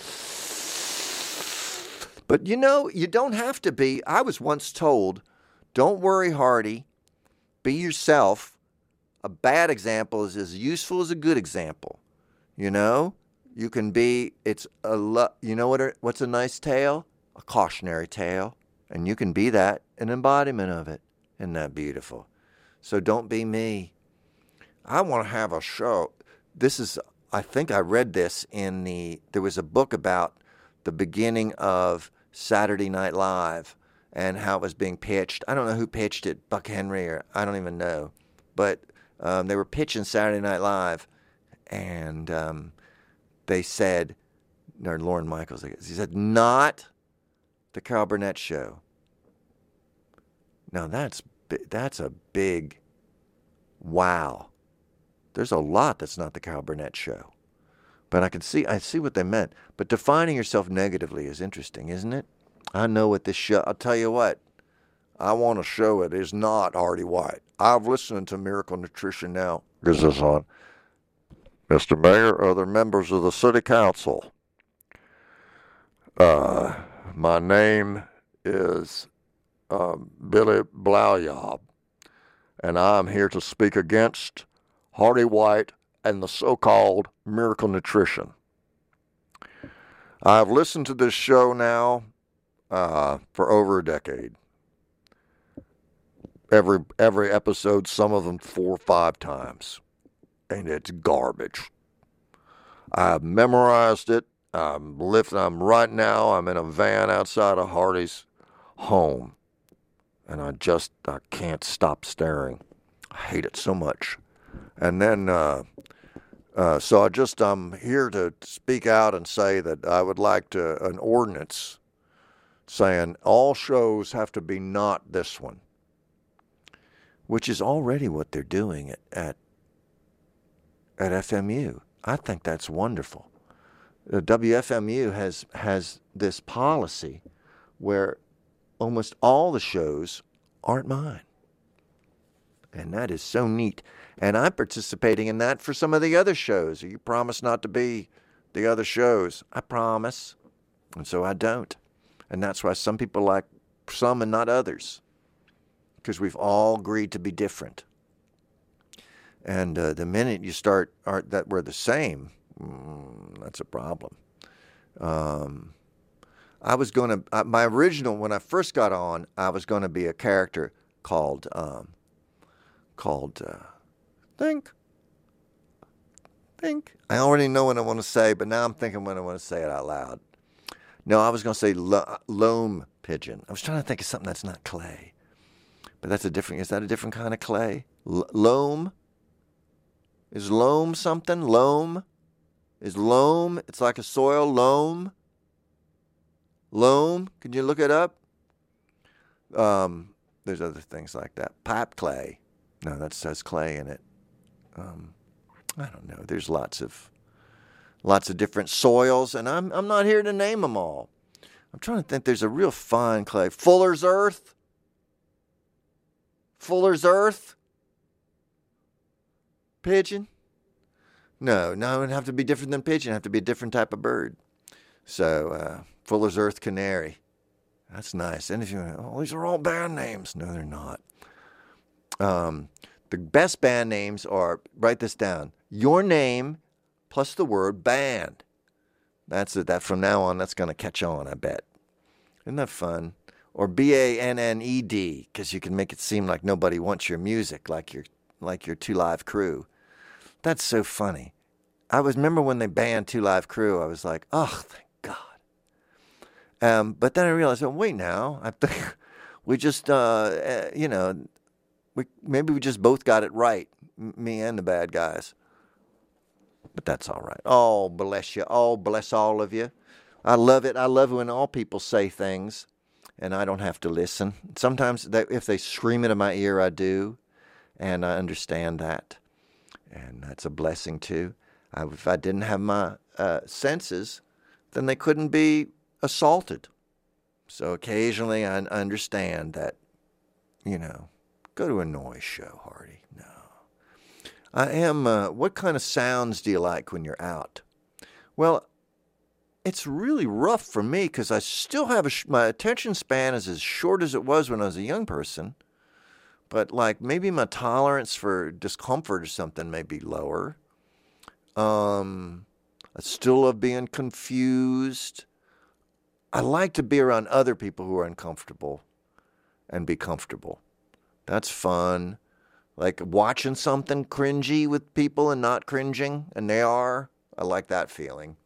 But, you know, you don't have to be. I was once told, don't worry, Hardy. Be yourself. A bad example is as useful as a good example. You know? You can be, it's a, lo- you know what? Are, what's a nice tale? A cautionary tale. And you can be that, an embodiment of it. Isn't that beautiful? So don't be me. I want to have a show. This is, I think I read this in the, there was a book about the beginning of Saturday Night Live and how it was being pitched. I don't know who pitched it, Buck Henry, or I don't even know. But um, they were pitching Saturday Night Live, and um, they said, or Lorne Michaels, I guess, he said, not the Carol Burnett Show. Now that's that's a big wow. There's a lot that's not the Carol Burnett Show. But I can see, I see what they meant. But defining yourself negatively is interesting, isn't it? I know what this show, I'll tell you what, I want to show it is not Hardy White. I've listened to Miracle Nutrition now. Is this on? Mister Mayor, other members of the City Council. Uh, my name is uh, Billy Blaujob, and I'm here to speak against Hardy White and the so-called Miracle Nutrition. I've listened to this show now uh, for over a decade. Every every episode, some of them four or five times. And it's garbage. I've memorized it. I'm lifting, I'm right now, I'm in a van outside of Hardy's home. And I just, I can't stop staring. I hate it so much. And then, uh, uh, so I just, I'm here to speak out and say that I would like to, an ordinance saying all shows have to be not this one, which is already what they're doing at, at, at F M U. I think that's wonderful. The W F M U has, has this policy where almost all the shows aren't mine. And that is so neat. And I'm participating in that for some of the other shows. You promise not to be the other shows. I promise. And so I don't. And that's why some people like some and not others. Because we've all agreed to be different. And uh, the minute you start, are, that we're the same, Mm, that's a problem. Um, I was going to, uh, my original, when I first got on, I was going to be a character called, um, called, uh, Think. Think. I already know what I want to say, but now I'm thinking when I want to say it out loud. No, I was going to say lo- loam pigeon. I was trying to think of something that's not clay. But that's a different, is that a different kind of clay? L- loam? Is loam something? Loam? Is loam, it's like a soil, loam? Loam? Can you look it up? Um, there's other things like that. Pipe clay. No, that says clay in it. Um, I don't know. There's lots of lots of different soils, and I'm I'm not here to name them all. I'm trying to think. There's a real fine clay. Fuller's earth. Fuller's earth. Pigeon. No, no, it would have to be different than pigeon. It would have to be a different type of bird. So, uh, Fuller's earth canary. That's nice. And if you, oh, these are all band names. No, they're not. Um, the best band names are, write this down, your name plus the word band. That's it. That from now on, that's going to catch on, I bet. Isn't that fun? Or B A N N E D, because you can make it seem like nobody wants your music, like your like your Two Live Crew. That's so funny. I was remember when they banned Two Live Crew, I was like, oh, thank God. Um, but then I realized, oh, wait now, I think we just, uh, uh, you know, we maybe we just both got it right, me and the bad guys. But that's all right. Oh, bless you. Oh, bless all of you. I love it. I love it when all people say things and I don't have to listen. Sometimes they, if they scream it in my ear, I do, and I understand that. And that's a blessing, too. I, if I didn't have my uh, senses, then they couldn't be assaulted. So occasionally I understand that, you know, go to a noise show, Hardy. No. I am, uh, what kind of sounds do you like when you're out? Well, it's really rough for me because I still have, a sh- my attention span is as short as it was when I was a young person. But like maybe my tolerance for discomfort or something may be lower. Um, I still love being confused. I like to be around other people who are uncomfortable and be comfortable. That's fun. Like watching something cringy with people and not cringing, and they are. I like that feeling.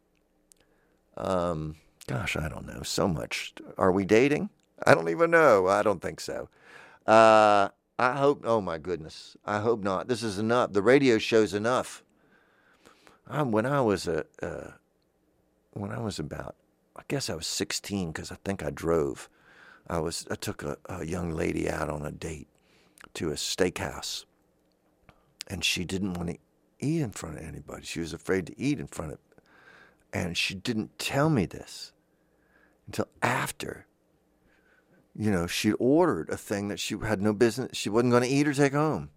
Um, gosh, I don't know. So much. Are we dating? I don't even know. I don't think so. Uh, I hope, oh my goodness. I hope not. This is enough. The radio show's enough. I, when I was a, uh, when I was about, I guess I was sixteen because I think I drove. I was, I took a, a young lady out on a date to a steakhouse, and she didn't want to eat in front of anybody. She was afraid to eat in front of, and she didn't tell me this until after. You know, she'd ordered a thing that she had no business, she wasn't going to eat or take home.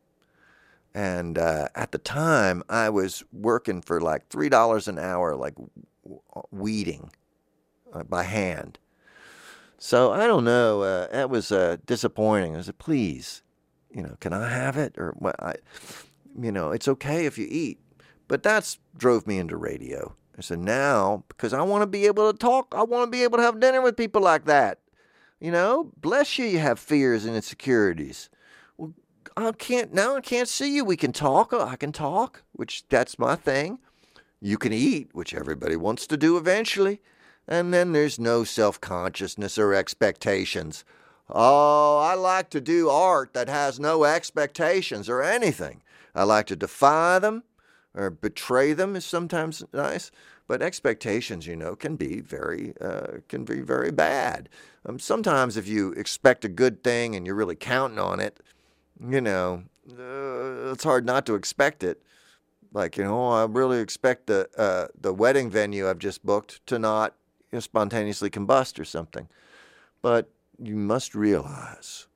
And uh, at the time, I was working for like three dollars an hour, like weeding uh, by hand. So I don't know, uh, that was uh, disappointing. I said, please, you know, can I have it? Or, what? I, you know, it's okay if you eat. But that's drove me into radio. I said, now, because I want to be able to talk, I want to be able to have dinner with people like that. You know, bless you, you have fears and insecurities. Well, I can't, now I can't see you. We can talk. I can talk, which that's my thing. You can eat, which everybody wants to do eventually. And then there's no self-consciousness or expectations. Oh, I like to do art that has no expectations or anything. I like to defy them or betray them is sometimes nice. But expectations, you know, can be very, uh, can be very bad. Um, sometimes if you expect a good thing and you're really counting on it, you know, uh, it's hard not to expect it. Like, you know, I really expect the uh, the wedding venue I've just booked to not, you know, spontaneously combust or something. But you must realize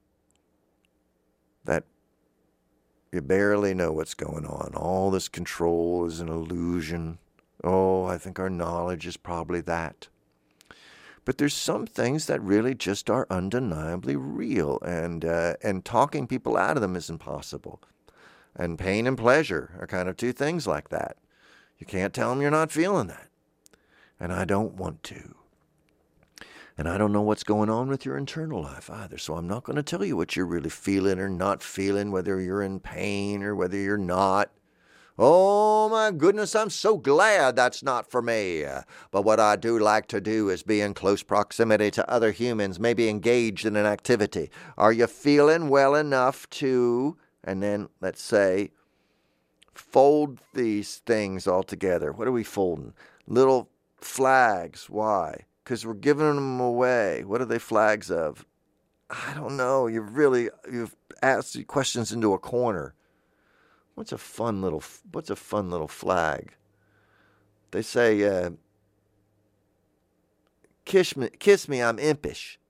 that you barely know what's going on. All this control is an illusion. Oh, I think our knowledge is probably that. But there's some things that really just are undeniably real, and uh, and talking people out of them is impossible. And pain and pleasure are kind of two things like that. You can't tell them you're not feeling that. And I don't want to. And I don't know what's going on with your internal life either, so I'm not going to tell you what you're really feeling or not feeling, whether you're in pain or whether you're not. Oh, my goodness, I'm so glad that's not for me. But what I do like to do is be in close proximity to other humans, maybe engaged in an activity. Are you feeling well enough to, and then let's say, fold these things all together? What are we folding? Little flags. Why? Because we're giving them away. What are they flags of? I don't know. You've really, you've asked questions into a corner. What's a fun little, what's a fun little flag? They say, uh, kiss me, kiss me, I'm impish.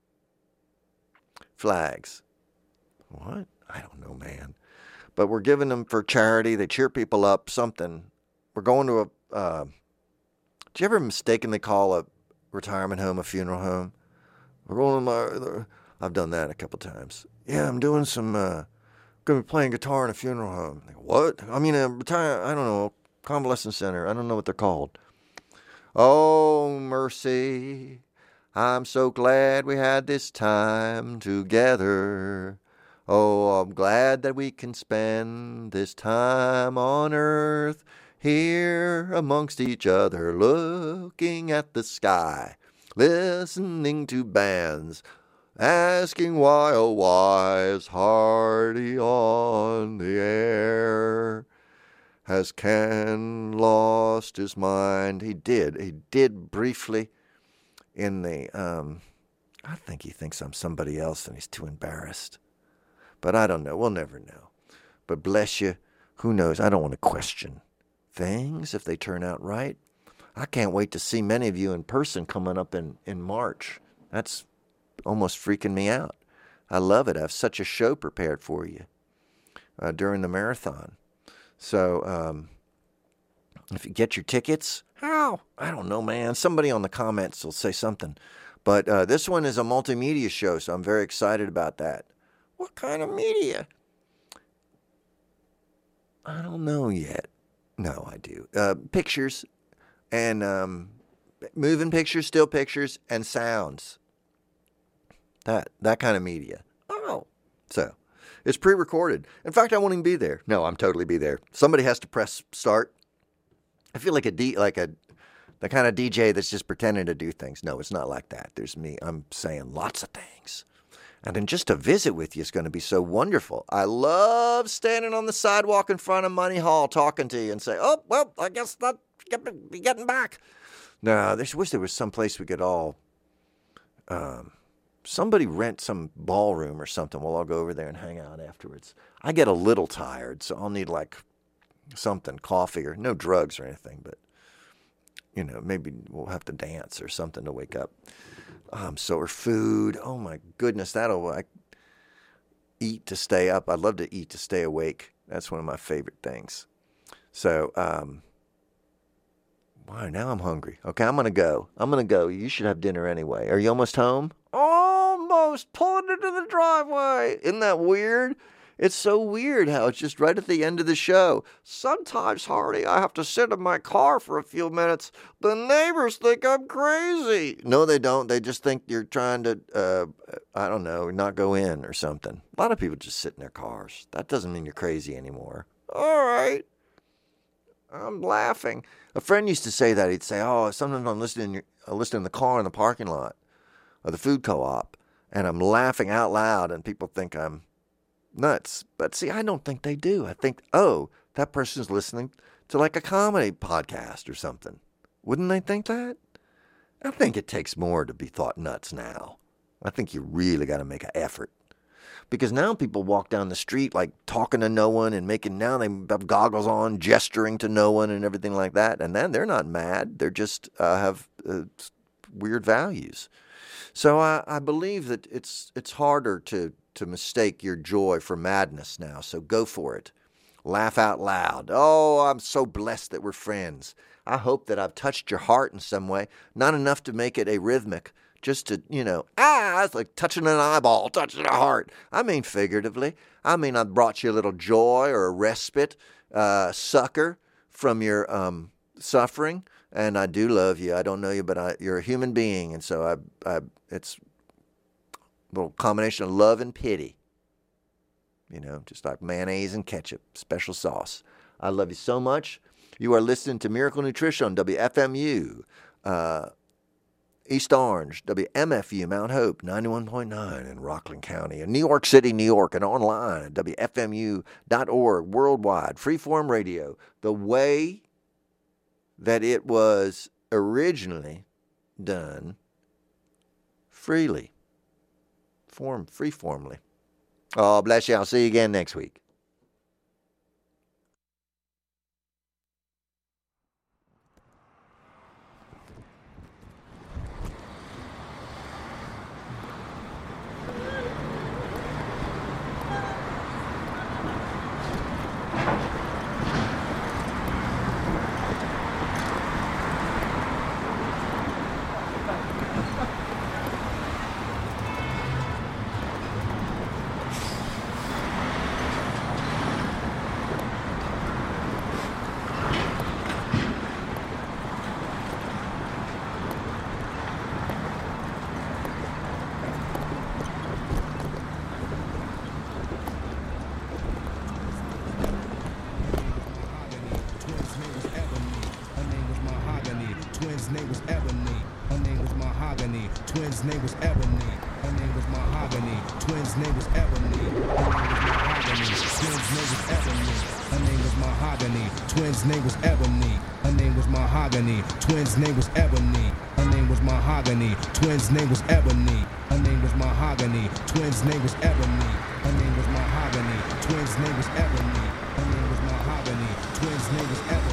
Flags. What? I don't know, man. But we're giving them for charity. They cheer people up, something. We're going to a, uh, do you ever mistakenly call a retirement home a funeral home? We're going to my, I've done that a couple times. Yeah, I'm doing some, uh, going to be playing guitar in a funeral home. Like, what? I mean, a retire, I don't know, convalescent center. I don't know what they're called. Oh, mercy. I'm so glad we had this time together. Oh, I'm glad that we can spend this time on earth here amongst each other, looking at the sky, listening to bands, asking why, oh, why is Hardy on the air? Has Ken lost his mind? He did. He did briefly in the, um, I think he thinks I'm somebody else and he's too embarrassed. But I don't know. We'll never know. But bless you, who knows? I don't want to question things if they turn out right. I can't wait to see many of you in person coming up in, in March. That's almost freaking me out. I love it. I have such a show prepared for you uh, during the marathon. So um, if you get your tickets, how? I don't know, man. Somebody on the comments will say something. But uh, this one is a multimedia show, so I'm very excited about that. What kind of media? I don't know yet. No, I do. Uh, pictures and um, moving pictures, still pictures, and sounds. That that kind of media. Oh. So, it's pre-recorded. In fact, I won't even be there. No, I'm totally be there. Somebody has to press start. I feel like a D, like a the kind of D J that's just pretending to do things. No, it's not like that. There's me. I'm saying lots of things. And then just to visit with you is going to be so wonderful. I love standing on the sidewalk in front of Money Hall talking to you and say, oh, well, I guess that be getting back. No, I wish there was some place we could all, um, somebody rent some ballroom or something. We'll all go over there and hang out afterwards. I get a little tired, so I'll need like something, coffee or no drugs or anything, but, you know, maybe we'll have to dance or something to wake up. Um, so or food. Oh my goodness, that'll I eat to stay up. I love to eat to stay awake. That's one of my favorite things. So, um, wow, now I'm hungry. Okay, I'm gonna go. I'm gonna go. You should have dinner anyway. Are you almost home? Almost pulling into the driveway. Isn't that weird? It's so weird how it's just right at the end of the show. Sometimes, Hardy, I have to sit in my car for a few minutes. The neighbors think I'm crazy. No, they don't. They just think you're trying to, uh, I don't know, not go in or something. A lot of people just sit in their cars. That doesn't mean you're crazy anymore. All right. I'm laughing. A friend used to say that. He'd say, oh, sometimes I'm listening, I'm listening in the car in the parking lot of the food co-op, and I'm laughing out loud, and people think I'm nuts. But see, I don't think they do. I think, oh, that person's listening to like a comedy podcast or something. Wouldn't they think that? I think it takes more to be thought nuts now. I think you really got to make an effort. Because now people walk down the street like talking to no one and making, now they have goggles on, gesturing to no one and everything like that. And then they're not mad. They're just uh, have uh, weird values. So I, I believe that it's it's harder to to mistake your joy for madness now. So go for it. Laugh out loud. Oh, I'm so blessed that we're friends. I hope that I've touched your heart in some way. Not enough to make it arrhythmic. Just to, you know, ah, it's like touching an eyeball, touching a heart. I mean figuratively. I mean I've brought you a little joy or a respite, uh, succor from your um, suffering, and I do love you. I don't know you, but I, you're a human being, and so I, I, it's a little combination of love and pity. You know, just like mayonnaise and ketchup, special sauce. I love you so much. You are listening to Miracle Nutrition on W F M U, uh, East Orange, W M F U, Mount Hope, ninety-one point nine in Rockland County, in New York City, New York, and online at W F M U dot org, worldwide, freeform radio, the way that it was originally done, freely, form, freeformly. Oh, bless you. I'll see you again next week. Twins' name was Ebony. Her name was Mahogany. Twins' name was Ebony. Her name was Mahogany. Twins' name was Ebony. Her name was Mahogany. Twins' name was Ebony. Her name was Mahogany. Twins' name was Ebony. Her name was Mahogany. Twins' name was Ebony. Her name was Mahogany. Twins' name was Ebony. Her name was Mahogany. Twins' name was Ebony.